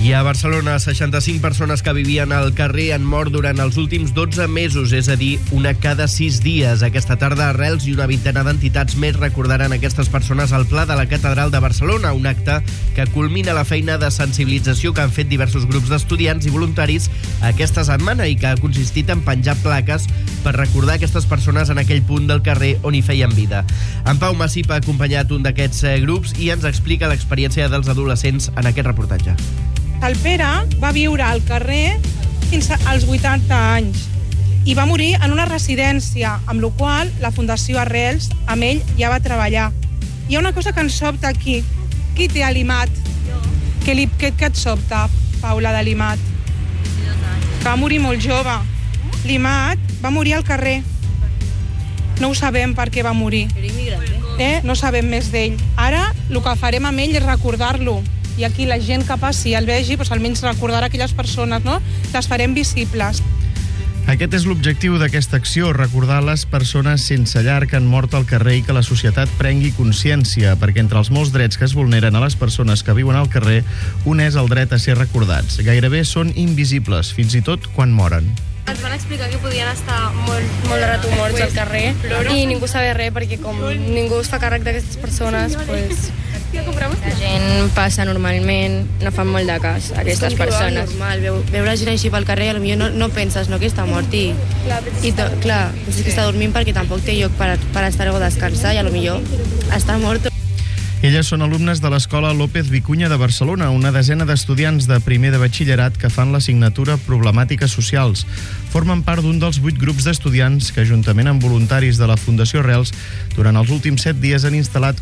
I a Barcelona, 65 persones que vivien al carrer han mort durant els últims 12 mesos, és a dir, una cada 6 dies. Aquesta tarda, Arrels i una vintena d'entitats més recordaran aquestes persones al Pla de la Catedral de Barcelona, un acte que culmina la feina de sensibilització que han fet diversos grups d'estudiants i voluntaris aquesta setmana i que ha consistit en penjar plaques per recordar aquestes persones en aquell punt del carrer on hi feien vida. En Pau Massip ha acompanyat un d'aquests grups i ens explica l'experiència dels adolescents en aquest reportatge. El Pere va viure al carrer fins als 80 anys i va morir en una residència, amb la qual la Fundació Arrels amb ell ja va treballar. Hi ha una cosa que ens sobta aquí. Qui té l'IMAT? Què et sobta, Paula, de l'IMAT? Va morir molt jove. L'IMAT va morir al carrer. No ho sabem per què va morir. No sabem més d'ell. Ara el que farem amb ell és recordar-lo. I aquí la gent que passi el vegi, doncs almenys recordar aquelles persones, no? Les farem visibles. Aquest és l'objectiu d'aquesta acció, recordar les persones sense llar que han mort al carrer i que la societat prengui consciència, perquè entre els molts drets que es vulneren a les persones que viuen al carrer, un és el dret a ser recordats. Gairebé són invisibles, fins i tot quan moren. Ens van explicar que podien estar molt de rato morts al carrer i ningú sabia res, perquè com ningú es fa càrrec d'aquestes persones, doncs... La gent passa normalment, no fan molt de cas a aquestes persones. Normal, veure gent així pel carrer, potser no penses que està mort i clar, penses que està dormint perquè tampoc té lloc per estar o descansar i potser està mort. Elles són alumnes de l'Escola López Vicuña de Barcelona, una desena d'estudiants de primer de batxillerat que fan l'assignatura Problemàtiques Socials. Formen part d'un dels 8 grups d'estudiants que, juntament amb voluntaris de la Fundació Arrels, durant els últims 7 dies han instal·lat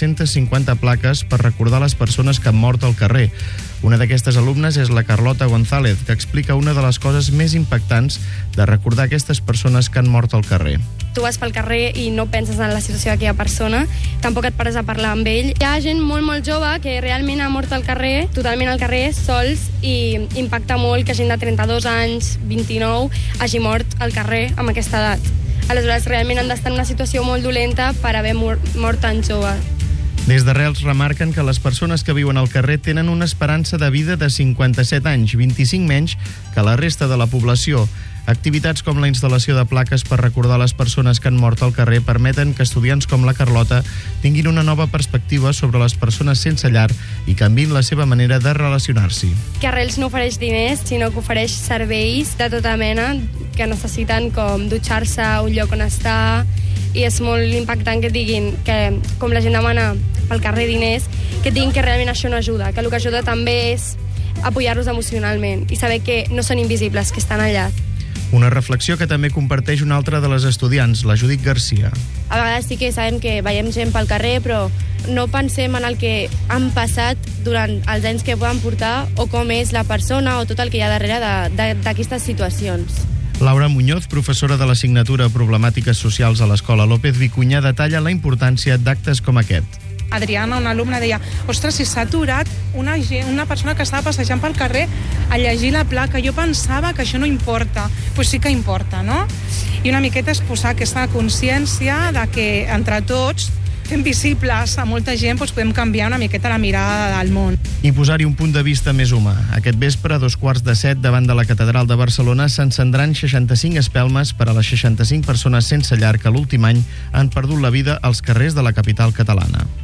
450 plaques per recordar les persones que han mort al carrer. Una d'aquestes alumnes és la Carlota González, que explica una de les coses més impactants de recordar aquestes persones que han mort al carrer. Tu vas pel carrer i no penses en la situació d'aquella persona, tampoc et pares a parlar amb ell. Hi ha gent molt jove que realment ha mort al carrer, totalment al carrer, sols, i impacta molt que gent de 32 anys, 29, hagi mort al carrer amb aquesta edat. Aleshores, realment han d'estar en una situació molt dolenta per haver mort tan jove. Des d'Arrels remarquen que les persones que viuen al carrer tenen una esperança de vida de 57 anys, 25 menys que la resta de la població. Activitats com la instal·lació de plaques per recordar les persones que han mort al carrer permeten que estudiants com la Carlota tinguin una nova perspectiva sobre les persones sense llar i canviïn la seva manera de relacionar-s'hi. Que Arrels no ofereix diners, sinó que ofereix serveis de tota mena que necessiten, com dutxar-se, un lloc on estar, i és molt impactant que diguin que, com la gent demana pel carrer diners, que diguin que realment això no ajuda, que el que ajuda també és apoyar-los emocionalment i saber que no són invisibles, que estan allà. Una reflexió que també comparteix una altra de les estudiants, la Judit Garcia. A vegades sí que sabem que veiem gent pel carrer, però no pensem en el que han passat durant els anys que poden portar o com és la persona o tot el que hi ha darrere d'aquestes situacions. Laura Muñoz, professora de l'assignatura Problemàtiques Socials a l'Escola López Vicuña, detalla la importància d'actes com aquest. Adriana, una alumna, deia: ostres, si s'ha aturat una persona que estava passejant pel carrer a llegir la placa. Jo pensava que això no importa. Doncs sí que importa, no? I una miqueta és posar aquesta consciència de que entre tots fem visibles a molta gent, doncs podem canviar una miqueta la mirada del món. I posar-hi un punt de vista més humà. Aquest vespre, a 6:45, davant de la Catedral de Barcelona, s'encendran 65 espelmes per a les 65 persones sense llar que l'últim any han perdut la vida als carrers de la capital catalana.